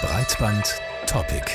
Breitband-Topic.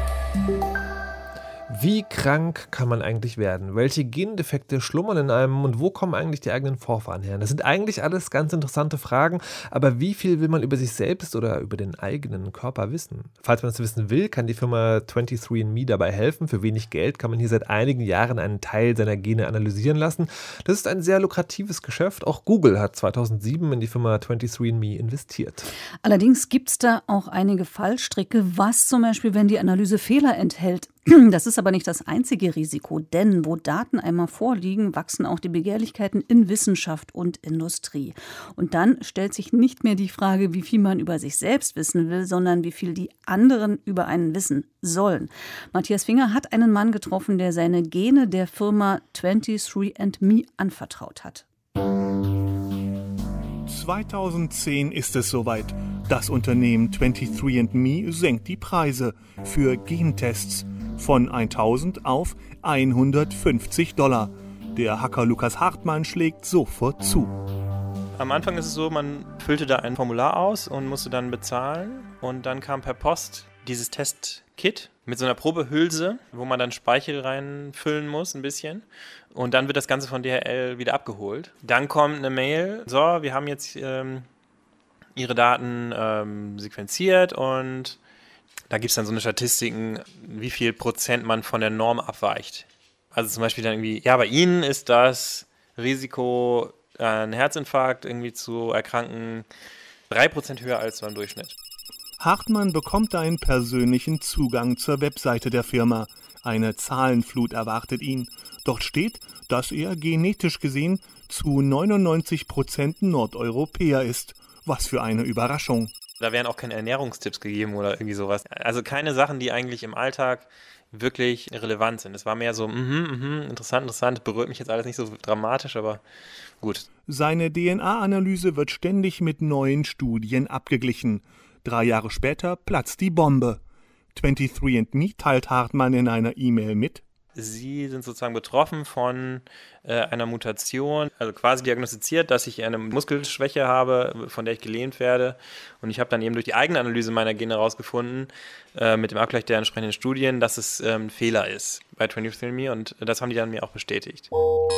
Wie krank kann man eigentlich werden? Welche Gendefekte schlummern in einem und wo kommen eigentlich die eigenen Vorfahren her? Das sind eigentlich alles ganz interessante Fragen, aber wie viel will man über sich selbst oder über den eigenen Körper wissen? Falls man das wissen will, kann die Firma 23andMe dabei helfen. Für wenig Geld kann man hier seit einigen Jahren einen Teil seiner Gene analysieren lassen. Das ist ein sehr lukratives Geschäft. Auch Google hat 2007 in die Firma 23andMe investiert. Allerdings gibt es da auch einige Fallstricke, was zum Beispiel, wenn die Analyse Fehler enthält. Das ist aber nicht das einzige Risiko, denn wo Daten einmal vorliegen, wachsen auch die Begehrlichkeiten in Wissenschaft und Industrie. Und dann stellt sich nicht mehr die Frage, wie viel man über sich selbst wissen will, sondern wie viel die anderen über einen wissen sollen. Matthias Finger hat einen Mann getroffen, der seine Gene der Firma 23andMe anvertraut hat. 2010 ist es soweit. Das Unternehmen 23andMe senkt die Preise für Gentests von 1.000 auf $150. Der Hacker Lukas Hartmann schlägt sofort zu. Am Anfang ist es so, man füllte da ein Formular aus und musste dann bezahlen. Und dann kam per Post dieses Testkit mit so einer Probehülse, wo man dann Speichel reinfüllen muss, ein bisschen. Und dann wird das Ganze von DHL wieder abgeholt. Dann kommt eine Mail, so, wir haben jetzt Ihre Daten sequenziert und da gibt es dann so eine Statistiken, wie viel Prozent man von der Norm abweicht. Also zum Beispiel dann irgendwie, ja, bei Ihnen ist das Risiko, einen Herzinfarkt irgendwie zu erkranken, 3% höher als beim Durchschnitt. Hartmann bekommt einen persönlichen Zugang zur Webseite der Firma. Eine Zahlenflut erwartet ihn. Dort steht, dass er genetisch gesehen zu 99% Nordeuropäer ist. Was für eine Überraschung. Da werden auch keine Ernährungstipps gegeben oder irgendwie sowas. Also keine Sachen, die eigentlich im Alltag wirklich relevant sind. Es war mehr so, interessant, berührt mich jetzt alles nicht so dramatisch, aber gut. Seine DNA-Analyse wird ständig mit neuen Studien abgeglichen. 3 Jahre später platzt die Bombe. 23andMe teilt Hartmann in einer E-Mail mit: Sie sind sozusagen betroffen von einer Mutation, also quasi diagnostiziert, dass ich eine Muskelschwäche habe, von der ich gelähmt werde. Und ich habe dann eben durch die eigene Analyse meiner Gene herausgefunden, mit dem Abgleich der entsprechenden Studien, dass es ein Fehler ist bei 23andMe und das haben die dann mir auch bestätigt.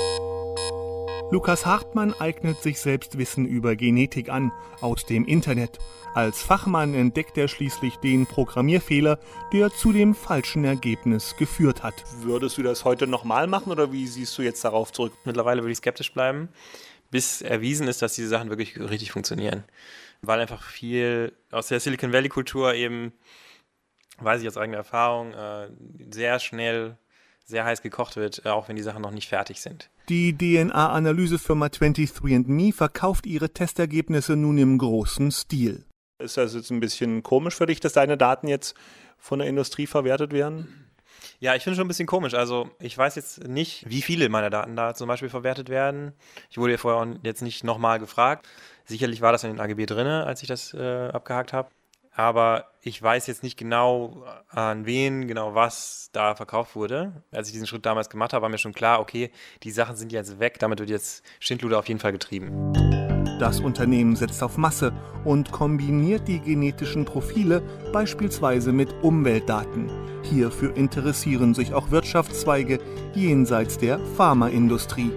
Lukas Hartmann eignet sich selbst Wissen über Genetik an, aus dem Internet. Als Fachmann entdeckt er schließlich den Programmierfehler, der zu dem falschen Ergebnis geführt hat. Würdest du das heute nochmal machen oder wie siehst du jetzt darauf zurück? Mittlerweile würde ich skeptisch bleiben, bis erwiesen ist, dass diese Sachen wirklich richtig funktionieren. Weil einfach viel aus der Silicon Valley Kultur eben, weiß ich aus eigener Erfahrung, sehr schnell, sehr heiß gekocht wird, auch wenn die Sachen noch nicht fertig sind. Die DNA-Analysefirma 23andMe verkauft ihre Testergebnisse nun im großen Stil. Ist das jetzt ein bisschen komisch für dich, dass deine Daten jetzt von der Industrie verwertet werden? Ja, ich finde es schon ein bisschen komisch. Also ich weiß jetzt nicht, wie viele meiner Daten da zum Beispiel verwertet werden. Ich wurde ja vorher auch jetzt nicht nochmal gefragt. Sicherlich war das in den AGB drin, als ich das abgehakt habe. Aber ich weiß jetzt nicht genau, an wen genau was da verkauft wurde. Als ich diesen Schritt damals gemacht habe, war mir schon klar, okay, die Sachen sind jetzt weg, damit wird jetzt Schindluder auf jeden Fall getrieben. Das Unternehmen setzt auf Masse und kombiniert die genetischen Profile beispielsweise mit Umweltdaten. Hierfür interessieren sich auch Wirtschaftszweige jenseits der Pharmaindustrie.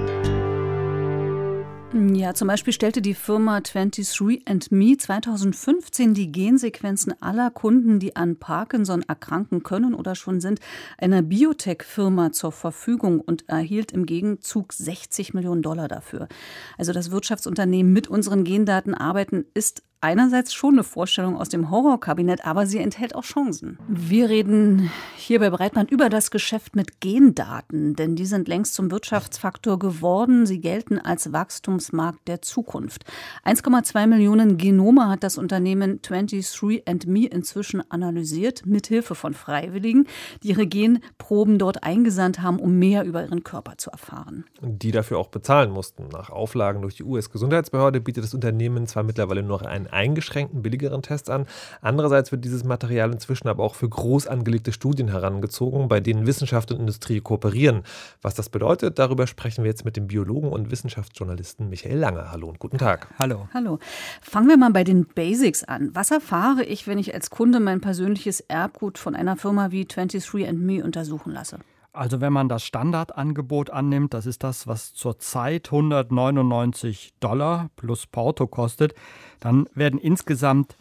Ja, zum Beispiel stellte die Firma 23andMe 2015 die Gensequenzen aller Kunden, die an Parkinson erkranken können oder schon sind, einer Biotech-Firma zur Verfügung und erhielt im Gegenzug $60 Millionen dafür. Also das Wirtschaftsunternehmen mit unseren Gendaten arbeiten ist einerseits schon eine Vorstellung aus dem Horrorkabinett, aber sie enthält auch Chancen. Wir reden hier bei Breitband über das Geschäft mit Gendaten, denn die sind längst zum Wirtschaftsfaktor geworden. Sie gelten als Wachstumsmarkt der Zukunft. 1,2 Millionen Genome hat das Unternehmen 23andMe inzwischen analysiert, mithilfe von Freiwilligen, die ihre Genproben dort eingesandt haben, um mehr über ihren Körper zu erfahren. Die dafür auch bezahlen mussten. Nach Auflagen durch die US-Gesundheitsbehörde bietet das Unternehmen zwar mittlerweile nur noch ein eingeschränkten, billigeren Tests an. Andererseits wird dieses Material inzwischen aber auch für groß angelegte Studien herangezogen, bei denen Wissenschaft und Industrie kooperieren. Was das bedeutet, darüber sprechen wir jetzt mit dem Biologen und Wissenschaftsjournalisten Michael Lange. Hallo und guten Tag. Hallo. Hallo. Fangen wir mal bei den Basics an. Was erfahre ich, wenn ich als Kunde mein persönliches Erbgut von einer Firma wie 23andMe untersuchen lasse? Also wenn man das Standardangebot annimmt, das ist das, was zurzeit $199 plus Porto kostet, dann werden insgesamt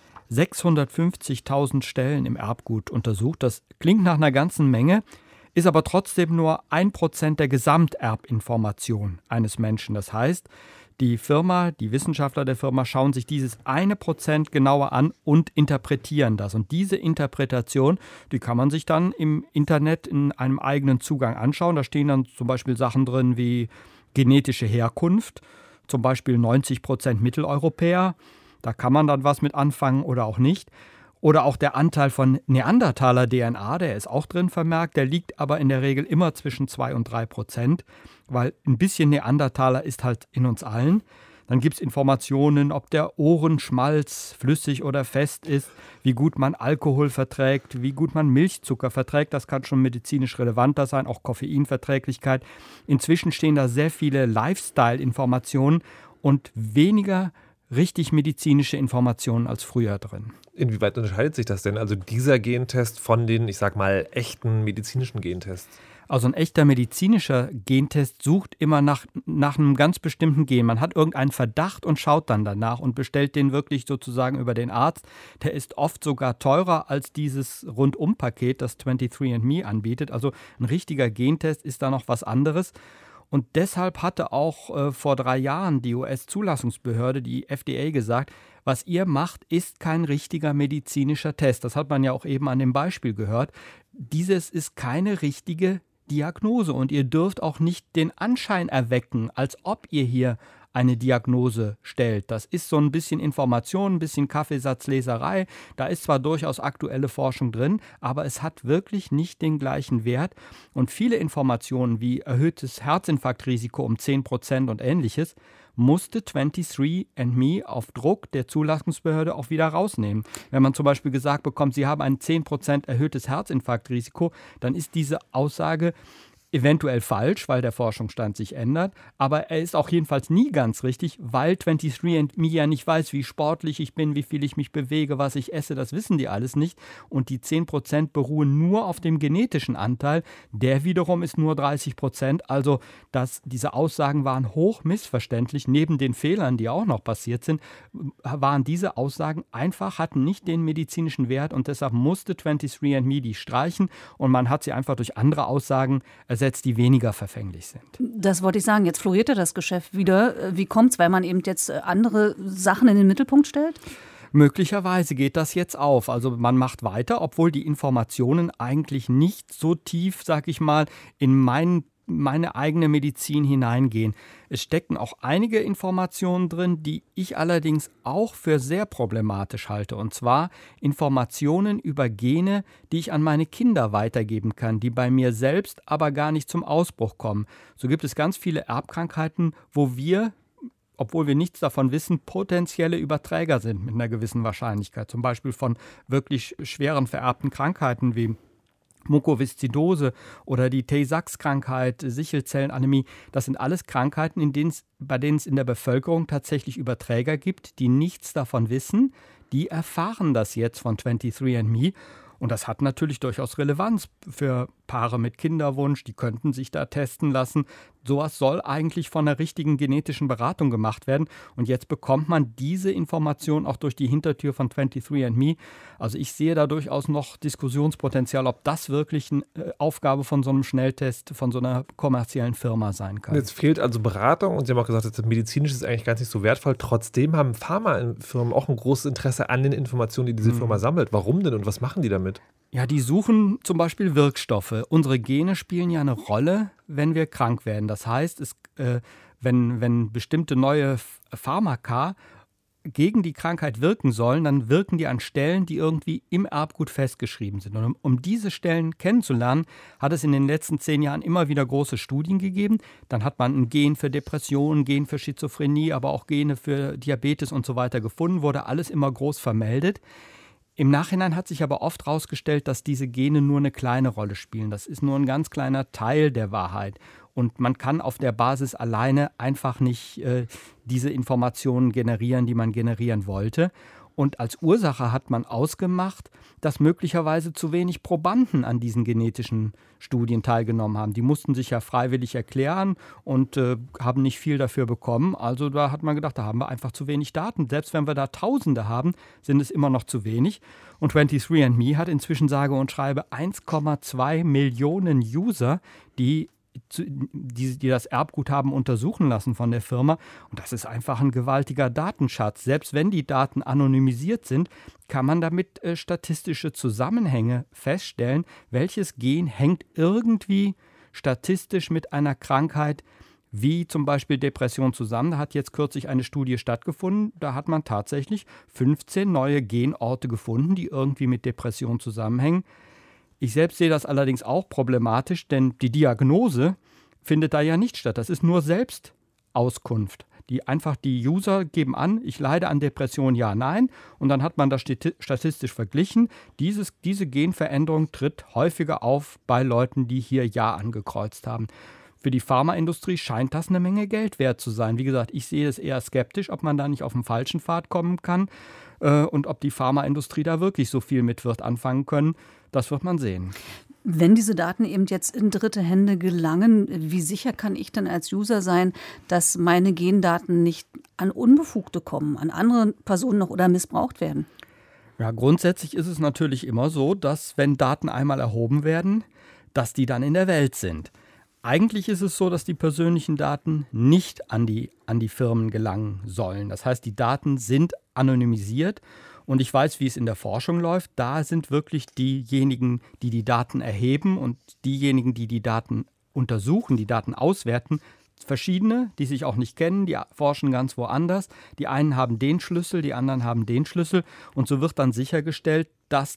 650.000 Stellen im Erbgut untersucht. Das klingt nach einer ganzen Menge, ist aber trotzdem nur 1% der Gesamterbinformation eines Menschen. Das heißt, die Wissenschaftler der Firma schauen sich dieses 1% genauer an und interpretieren das. Und diese Interpretation, die kann man sich dann im Internet in einem eigenen Zugang anschauen. Da stehen dann zum Beispiel Sachen drin wie genetische Herkunft, zum Beispiel 90% Mitteleuropäer. Da kann man dann was mit anfangen oder auch nicht. Oder auch der Anteil von Neandertaler-DNA, der ist auch drin vermerkt. Der liegt aber in der Regel immer zwischen 2 und 3%, weil ein bisschen Neandertaler ist halt in uns allen. Dann gibt es Informationen, ob der Ohrenschmalz flüssig oder fest ist, wie gut man Alkohol verträgt, wie gut man Milchzucker verträgt. Das kann schon medizinisch relevanter sein, auch Koffeinverträglichkeit. Inzwischen stehen da sehr viele Lifestyle-Informationen und weniger richtig medizinische Informationen als früher drin. Inwieweit unterscheidet sich das denn, also dieser Gentest von den, ich sag mal, echten medizinischen Gentests? Also ein echter medizinischer Gentest sucht immer nach einem ganz bestimmten Gen. Man hat irgendeinen Verdacht und schaut dann danach und bestellt den wirklich sozusagen über den Arzt. Der ist oft sogar teurer als dieses Rundum-Paket, das 23andMe anbietet. Also ein richtiger Gentest ist da noch was anderes. Und deshalb hatte auch vor 3 Jahren die US-Zulassungsbehörde, die FDA, gesagt, was ihr macht, ist kein richtiger medizinischer Test. Das hat man ja auch eben an dem Beispiel gehört. Dieses ist keine richtige Diagnose und ihr dürft auch nicht den Anschein erwecken, als ob ihr hier eine Diagnose stellt. Das ist so ein bisschen Information, ein bisschen Kaffeesatzleserei. Da ist zwar durchaus aktuelle Forschung drin, aber es hat wirklich nicht den gleichen Wert. Und viele Informationen wie erhöhtes Herzinfarktrisiko um 10% und ähnliches musste 23andMe auf Druck der Zulassungsbehörde auch wieder rausnehmen. Wenn man zum Beispiel gesagt bekommt, Sie haben ein 10% erhöhtes Herzinfarktrisiko, dann ist diese Aussage eventuell falsch, weil der Forschungsstand sich ändert, aber er ist auch jedenfalls nie ganz richtig, weil 23andMe ja nicht weiß, wie sportlich ich bin, wie viel ich mich bewege, was ich esse, das wissen die alles nicht und die 10% beruhen nur auf dem genetischen Anteil, der wiederum ist nur 30%, also diese Aussagen waren hoch missverständlich, neben den Fehlern, die auch noch passiert sind, waren diese Aussagen hatten nicht den medizinischen Wert und deshalb musste 23andMe die streichen und man hat sie einfach durch andere Aussagen ersetzt, die weniger verfänglich sind. Das wollte ich sagen. Jetzt floriert ja das Geschäft wieder. Wie kommt es, weil man eben jetzt andere Sachen in den Mittelpunkt stellt? Möglicherweise geht das jetzt auf. Also man macht weiter, obwohl die Informationen eigentlich nicht so tief, sag ich mal, in meine eigene Medizin hineingehen. Es stecken auch einige Informationen drin, die ich allerdings auch für sehr problematisch halte. Und zwar Informationen über Gene, die ich an meine Kinder weitergeben kann, die bei mir selbst aber gar nicht zum Ausbruch kommen. So gibt es ganz viele Erbkrankheiten, wo wir, obwohl wir nichts davon wissen, potenzielle Überträger sind mit einer gewissen Wahrscheinlichkeit. Zum Beispiel von wirklich schweren vererbten Krankheiten wie Mukoviszidose oder die Tay-Sachs-Krankheit, Sichelzellenanämie, das sind alles Krankheiten, bei denen es in der Bevölkerung tatsächlich Überträger gibt, die nichts davon wissen. Die erfahren das jetzt von 23andMe und das hat natürlich durchaus Relevanz für Paare mit Kinderwunsch, die könnten sich da testen lassen. Sowas soll eigentlich von einer richtigen genetischen Beratung gemacht werden. Und jetzt bekommt man diese Information auch durch die Hintertür von 23andMe. Also ich sehe da durchaus noch Diskussionspotenzial, ob das wirklich eine Aufgabe von so einem Schnelltest, von so einer kommerziellen Firma sein kann. Jetzt fehlt also Beratung und Sie haben auch gesagt, das Medizinische ist eigentlich gar nicht so wertvoll. Trotzdem haben Pharmafirmen auch ein großes Interesse an den Informationen, die diese Firma sammelt. Warum denn und was machen die damit? Ja, die suchen zum Beispiel Wirkstoffe. Unsere Gene spielen ja eine Rolle, wenn wir krank werden. Das heißt, wenn bestimmte neue Pharmaka gegen die Krankheit wirken sollen, dann wirken die an Stellen, die irgendwie im Erbgut festgeschrieben sind. Und um diese Stellen kennenzulernen, hat es in den letzten 10 Jahren immer wieder große Studien gegeben. Dann hat man ein Gen für Depressionen, ein Gen für Schizophrenie, aber auch Gene für Diabetes und so weiter gefunden, wurde alles immer groß vermeldet. Im Nachhinein hat sich aber oft herausgestellt, dass diese Gene nur eine kleine Rolle spielen. Das ist nur ein ganz kleiner Teil der Wahrheit. Und man kann auf der Basis alleine einfach nicht diese Informationen generieren, die man generieren wollte. Und als Ursache hat man ausgemacht, dass möglicherweise zu wenig Probanden an diesen genetischen Studien teilgenommen haben. Die mussten sich ja freiwillig erklären und haben nicht viel dafür bekommen. Also da hat man gedacht, da haben wir einfach zu wenig Daten. Selbst wenn wir da Tausende haben, sind es immer noch zu wenig. Und 23andMe hat inzwischen sage und schreibe 1,2 Millionen User, die das Erbguthaben untersuchen lassen von der Firma. Und das ist einfach ein gewaltiger Datenschatz. Selbst wenn die Daten anonymisiert sind, kann man damit statistische Zusammenhänge feststellen. Welches Gen hängt irgendwie statistisch mit einer Krankheit wie zum Beispiel Depression zusammen? Da hat jetzt kürzlich eine Studie stattgefunden. Da hat man tatsächlich 15 neue Genorte gefunden, die irgendwie mit Depression zusammenhängen. Ich selbst sehe das allerdings auch problematisch, denn die Diagnose findet da ja nicht statt. Das ist nur Selbstauskunft. Die User geben an, ich leide an Depression, ja, nein. Und dann hat man das statistisch verglichen. Diese Genveränderung tritt häufiger auf bei Leuten, die hier ja angekreuzt haben. Für die Pharmaindustrie scheint das eine Menge Geld wert zu sein. Wie gesagt, ich sehe es eher skeptisch, ob man da nicht auf den falschen Pfad kommen kann und ob die Pharmaindustrie da wirklich so viel mit wird anfangen können. Das wird man sehen. Wenn diese Daten eben jetzt in dritte Hände gelangen, wie sicher kann ich denn als User sein, dass meine Gendaten nicht an Unbefugte kommen, an andere Personen noch oder missbraucht werden? Ja, grundsätzlich ist es natürlich immer so, dass wenn Daten einmal erhoben werden, dass die dann in der Welt sind. Eigentlich ist es so, dass die persönlichen Daten nicht an die Firmen gelangen sollen. Das heißt, die Daten sind anonymisiert. Und ich weiß, wie es in der Forschung läuft. Da sind wirklich diejenigen, die die Daten erheben und diejenigen, die die Daten untersuchen, die Daten auswerten, verschiedene, die sich auch nicht kennen, die forschen ganz woanders. Die einen haben den Schlüssel, die anderen haben den Schlüssel. Und so wird dann sichergestellt, dass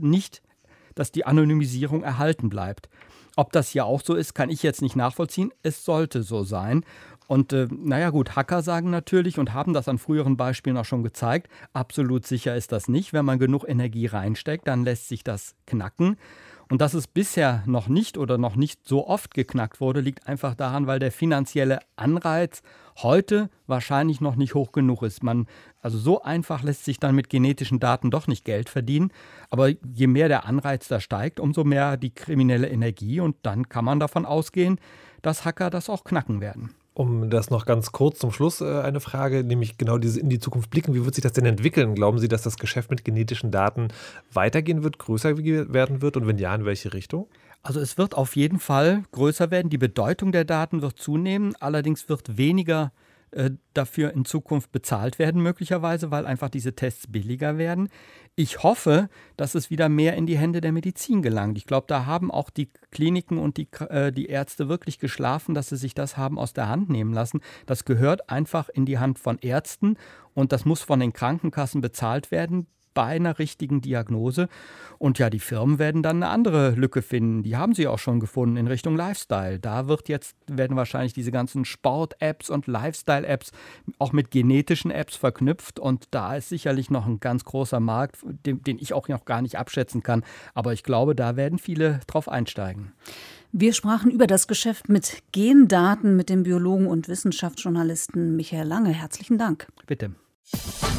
die Anonymisierung erhalten bleibt. Ob das hier auch so ist, kann ich jetzt nicht nachvollziehen. Es sollte so sein. Und Hacker sagen natürlich und haben das an früheren Beispielen auch schon gezeigt, absolut sicher ist das nicht. Wenn man genug Energie reinsteckt, dann lässt sich das knacken. Und dass es bisher noch nicht so oft geknackt wurde, liegt einfach daran, weil der finanzielle Anreiz heute wahrscheinlich noch nicht hoch genug ist. Also so einfach lässt sich dann mit genetischen Daten doch nicht Geld verdienen. Aber je mehr der Anreiz da steigt, umso mehr die kriminelle Energie. Und dann kann man davon ausgehen, dass Hacker das auch knacken werden. Um das noch ganz kurz zum Schluss eine Frage, nämlich genau dieses in die Zukunft blicken. Wie wird sich das denn entwickeln? Glauben Sie, dass das Geschäft mit genetischen Daten weitergehen wird, größer werden wird und wenn ja, in welche Richtung? Also es wird auf jeden Fall größer werden. Die Bedeutung der Daten wird zunehmen. Allerdings wird weniger dafür in Zukunft bezahlt werden möglicherweise, weil einfach diese Tests billiger werden. Ich hoffe, dass es wieder mehr in die Hände der Medizin gelangt. Ich glaube, da haben auch die Kliniken und die Ärzte wirklich geschlafen, dass sie sich das haben aus der Hand nehmen lassen. Das gehört einfach in die Hand von Ärzten und das muss von den Krankenkassen bezahlt werden bei einer richtigen Diagnose. Und ja, die Firmen werden dann eine andere Lücke finden. Die haben sie auch schon gefunden in Richtung Lifestyle. Da werden wahrscheinlich diese ganzen Sport-Apps und Lifestyle-Apps auch mit genetischen Apps verknüpft. Und da ist sicherlich noch ein ganz großer Markt, den ich auch noch gar nicht abschätzen kann. Aber ich glaube, da werden viele drauf einsteigen. Wir sprachen über das Geschäft mit Gendaten mit dem Biologen und Wissenschaftsjournalisten Michael Lange. Herzlichen Dank. Bitte.